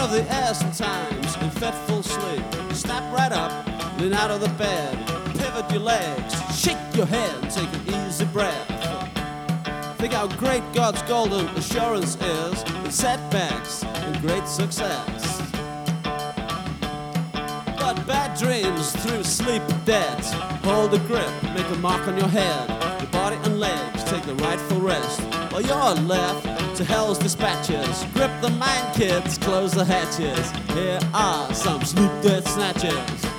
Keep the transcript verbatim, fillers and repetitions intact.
of the essence times in fitful sleep. Snap right up, lean out of the bed, pivot your legs, shake your head, take an easy breath. Think how great God's golden assurance is in setbacks and great success. But bad dreams through sleep debts, hold a grip, make a mark on your head. Your body and legs take the rightful rest, while you're left to hell's dispatches. Grip the mind, kids, close the hatches. Here are some sleep debt snatches.